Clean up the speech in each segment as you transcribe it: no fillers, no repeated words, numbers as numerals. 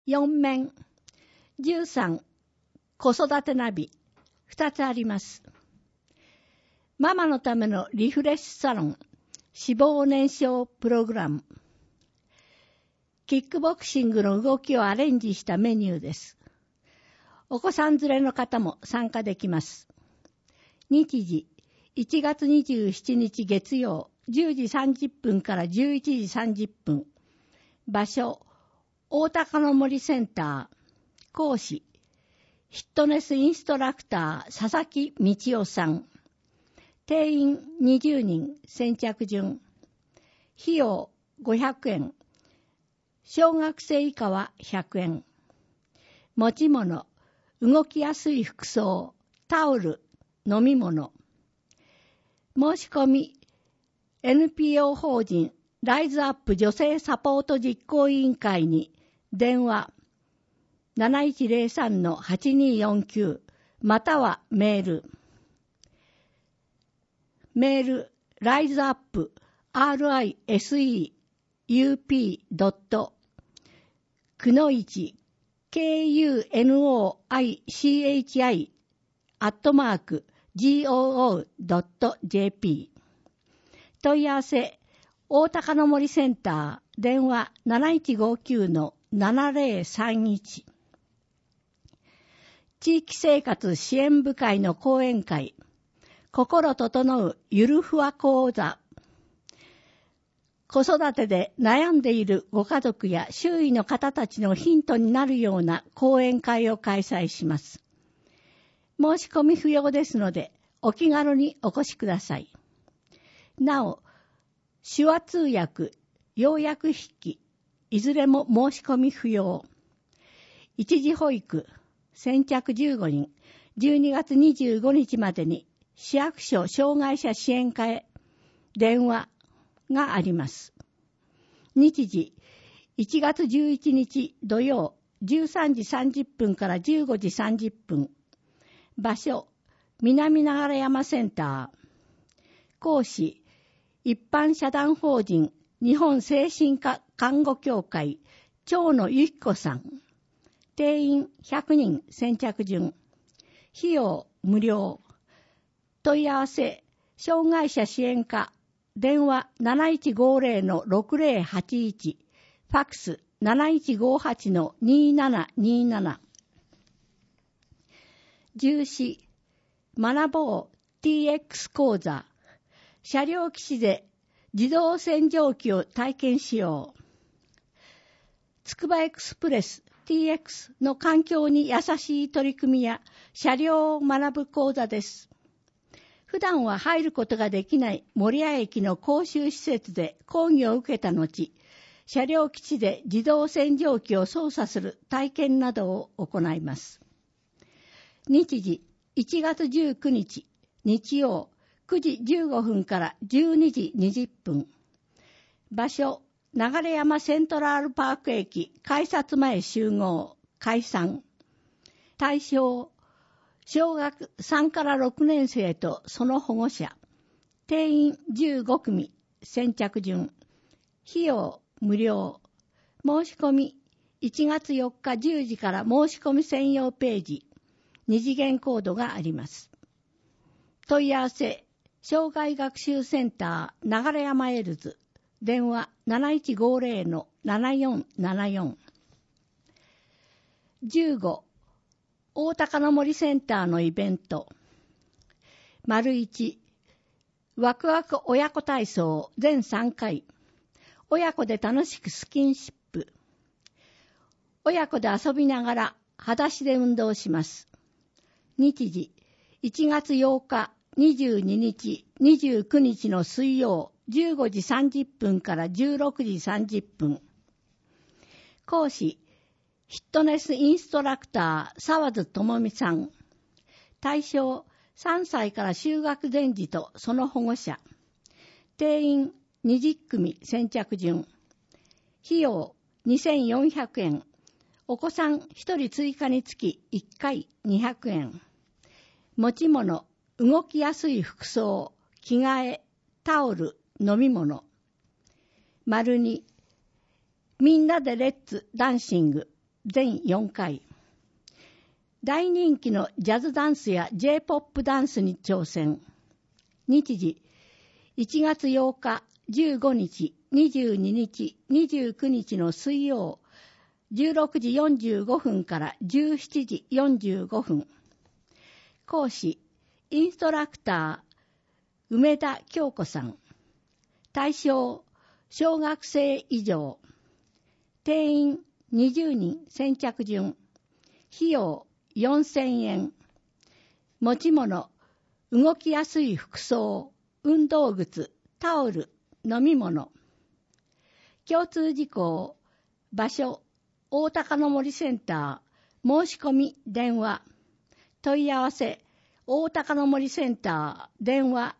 4面、13、子育てナビ、2つあります。ママのためのリフレッシュサロン、脂肪燃焼プログラム。キックボクシングの動きをアレンジしたメニューです。お子さん連れの方も参加できます。日時、1月27日月曜、10時30分から11時30分。場所、大高の森センター。講師、フィットネスインストラクター、佐々木道夫さん。定員20人、先着順。費用500円。小学生以下は100円。持ち物、動きやすい服装、タオル、飲み物。申し込み、NPO 法人ライズアップ女性サポート実行委員会に電話 7103-8249 またはメール。メール、ライズアップ riseup. くのいち KUNOICHI @goo.jp 問い合わせ、大高の森センター、電話 7159-7031 地域生活支援部会の講演会、心整うゆるふわ講座。子育てで悩んでいるご家族や周囲の方たちのヒントになるような講演会を開催します。申し込み不要ですので、お気軽にお越しください。なお、手話通訳、要約筆記、いずれも申し込み不要。一時保育、先着15人、12月25日までに市役所障害者支援課へ電話があります。日時、1月11日土曜、13時30分から15時30分。場所、南流山センター。講師、一般社団法人日本精神科看護協会長野由紀子さん。定員100人先着順。費用無料。問い合わせ、障害者支援課電話 7150-6081 ファックス 7158-2727 14学ぼう TX 講座車両基地で自動洗浄機を体験しよう。つくばエクスプレス TX の環境に優しい取り組みや車両を学ぶ講座です。普段は入ることができない守谷駅の公衆施設で講義を受けた後、車両基地で自動洗浄機を操作する体験などを行います。日時1月19日日曜9時15分から12時20分。場所、流山セントラルパーク駅改札前集合、解散。対象、小学3から6年生とその保護者。定員15組、先着順。費用無料。申し込み、1月4日10時から申し込み専用ページ。2次元コードがあります。問い合わせ、障害学習センター流山エルズ。電話 7150-7474。15大高の森センターのイベント。丸1、ワクワク親子体操全3回。親子で楽しくスキンシップ。親子で遊びながら裸足で運動します。日時、1月8日、22日、29日の水曜、15時30分から16時30分。講師、フィットネスインストラクター、沢津智美さん。対象、3歳から就学前児とその保護者。定員20組先着順。費用2400円。お子さん1人追加につき1回200円。持ち物、動きやすい服装、着替え、タオル、飲み物。丸2、みんなでレッツダンシング。 全4回。大人気のジャズダンスや J-POP ダンスに挑戦。日時、1月8日、15日、22日、29日の水曜、16時45分から17時45分。講師、インストラクター、梅田京子さん。対象、小学生以上。定員20人先着順。費用4000円。持ち物、動きやすい服装、運動靴、タオル、飲み物。共通事項、場所、大高の森センター、申し込み、電話。問い合わせ、大高の森センター、電話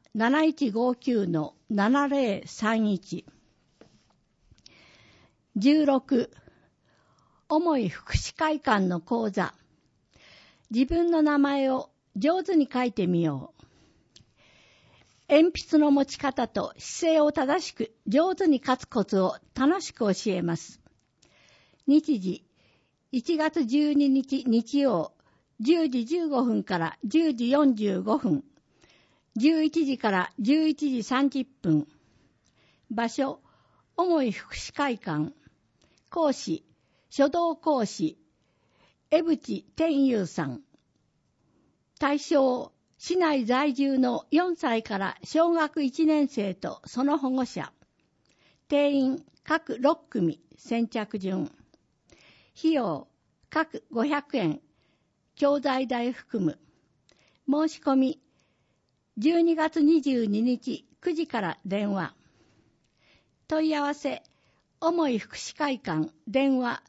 7159-7031。16、重い福祉会館の講座。自分の名前を上手に書いてみよう。鉛筆の持ち方と姿勢を正しく上手に書くコツを楽しく教えます。日時、1月12日日曜、10時15分から10時45分、11時から11時30分。場所、重い福祉会館。講師、書道講師、江淵天佑さん。対象、市内在住の4歳から小学1年生とその保護者。定員各6組先着順。費用各500円。教材代含む。申し込み12月22日9時から電話。問い合わせ、重い福祉会館電話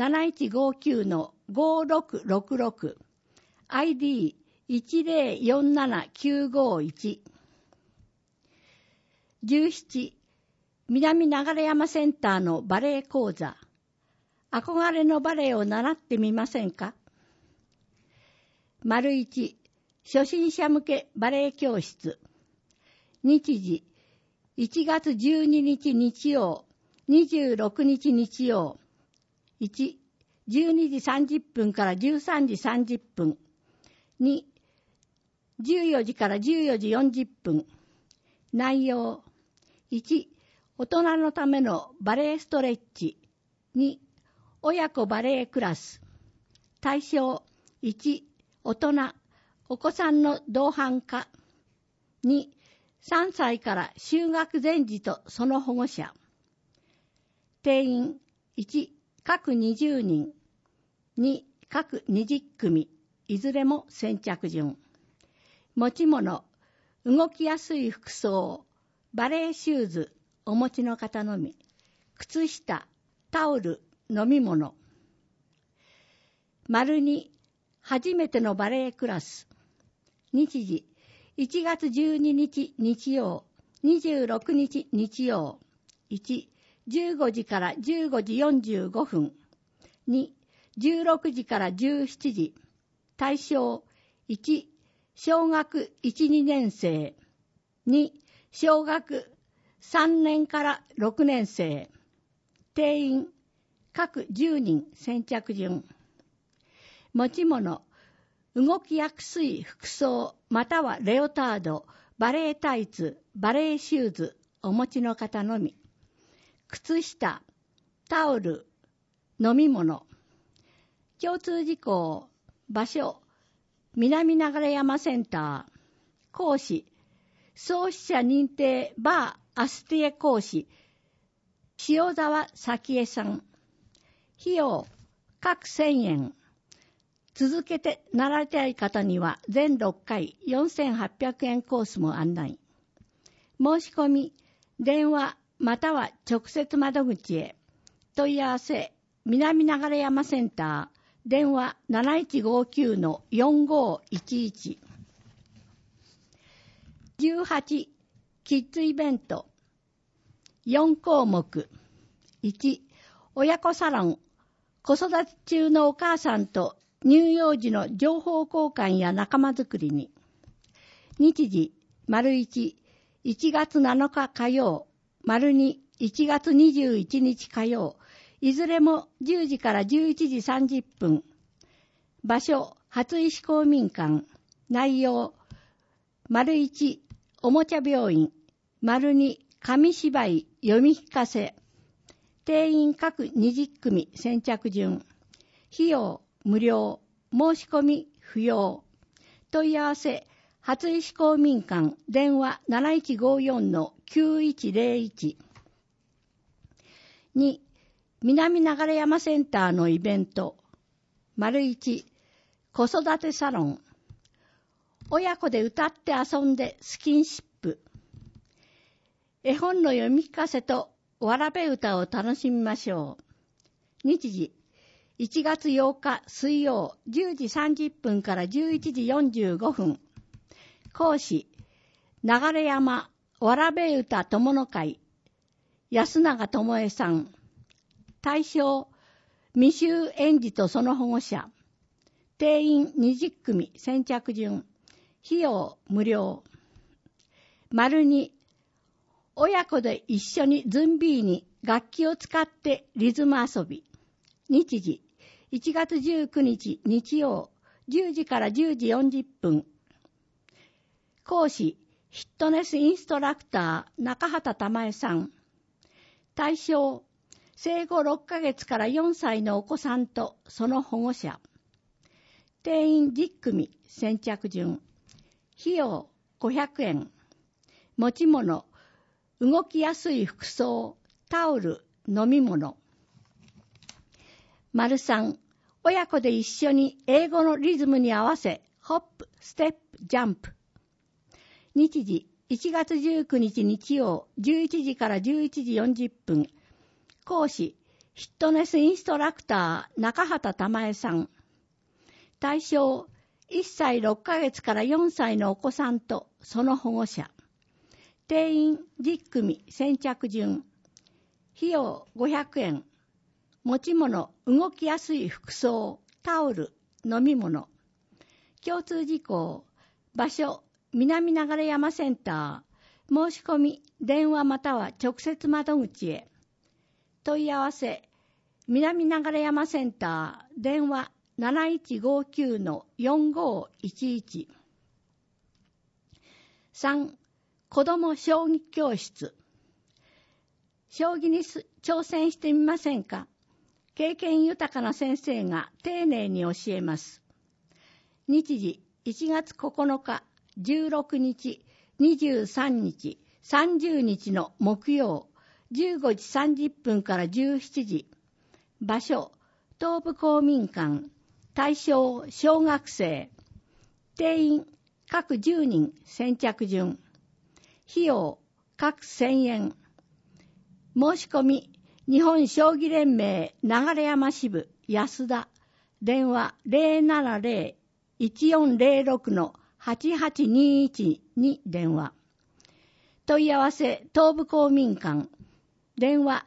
7159-5666 ID1047951。17、南流山センターのバレエ講座。憧れのバレエを習ってみませんか。1、初心者向けバレエ教室。日時、1月12日日曜、26日日曜。1、12時30分から13時30分。2、14時から14時40分。内容。1、大人のためのバレエストレッチ。2、親子バレエクラス。対象。1、大人、お子さんの同伴化。2、3歳から就学前児とその保護者。定員1、各20人。2、各20組。いずれも先着順。持ち物、動きやすい服装、バレエシューズ、お持ちの方のみ。靴下、タオル、飲み物。2、初めてのバレエクラス。日時、1月12日日曜、26日日曜。1、15時から15時45分。2、16時から17時。対象、1、小学1、2年生。2、小学3年から6年生。定員、各10人先着順。持ち物、動きやすい服装またはレオタード、バレエタイツ、バレエシューズ、お持ちの方のみ。靴下、タオル、飲み物。共通事項、場所、南流山センター。講師、創始者認定バーアスティエ講師、塩沢咲江さん。費用、各1000円。続けて習いたい方には全6回4800円コースも案内。申し込み、電話または直接窓口へ。問い合わせ、南流山センター、電話 7159-4511。18、キッズイベント。4項目。1、親子サロン。子育て中のお母さんと乳幼児の情報交換や仲間づくりに。日時、1、1月7日火曜、2、1月21日火曜、 いずれも10時から11時30分。場所、初石公民館。内容、1、おもちゃ病院。2、紙芝居、読み聞かせ。定員各20組先着順。費用、無料。申し込み、不要。問い合わせ、初石公民館。電話 7154-9101。2、南流山センターのイベント。1、子育てサロン。親子で歌って遊んでスキンシップ。絵本の読み聞かせとわらべ歌を楽しみましょう。日時、1月8日水曜10時30分から11時45分。講師、流山わらべ歌友の会。安永智恵さん。対象、未就園児とその保護者。定員20組先着順。費用無料。2、親子で一緒にズンビーに楽器を使ってリズム遊び。日時、1月19日日曜10時から10時40分。講師、フィットネスインストラクター中畑玉江さん。対象、生後6ヶ月から4歳のお子さんとその保護者。定員10組先着順。費用500円。持ち物、動きやすい服装、タオル、飲み物。3、親子で一緒に英語のリズムに合わせ、ホップ、ステップ、ジャンプ。日時、1月19日日曜、11時から11時40分。講師、フィットネスインストラクター、中畑玉江さん。対象、1歳6ヶ月から4歳のお子さんとその保護者。定員10組先着順。費用500円。持ち物、動きやすい服装、タオル、飲み物。共通事項、場所、南流山センター。申し込み、電話または直接窓口へ。問い合わせ、南流山センター、電話 7159-4511。3、子ども将棋教室。将棋に挑戦してみませんか？経験豊かな先生が丁寧に教えます。日時、1月9日、16日、23日、30日の木曜、15時30分から17時。場所、東部公民館。対象、小学生。定員、各10人先着順。費用、各1000円。申し込み、日本将棋連盟流山支部安田。電話 070-1406-8821 に電話。問い合わせ、東部公民館。電話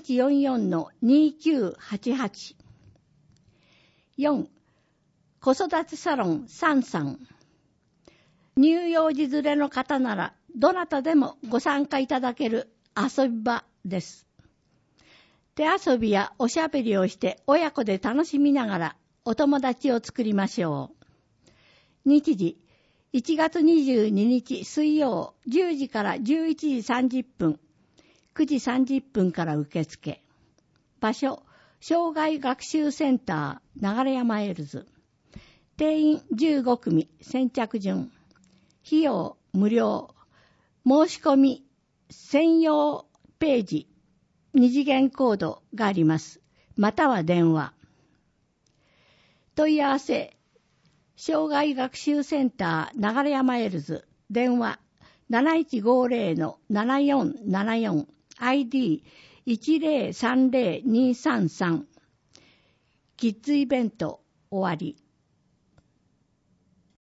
7144-2988。4、子育てサロンサンさん。乳幼児連れの方ならどなたでもご参加いただける遊び場です。手遊びやおしゃべりをして親子で楽しみながらお友達を作りましょう。日時、1月22日水曜10時から11時30分、9時30分から受付。場所、障害学習センター、流山エルズ。定員15組、先着順。費用、無料。申し込み、専用ページ、二次元コードがあります。または電話。問い合わせ、障害学習センター、流山エルズ。電話、7150-7474。ID1030233。キッズイベント終わり。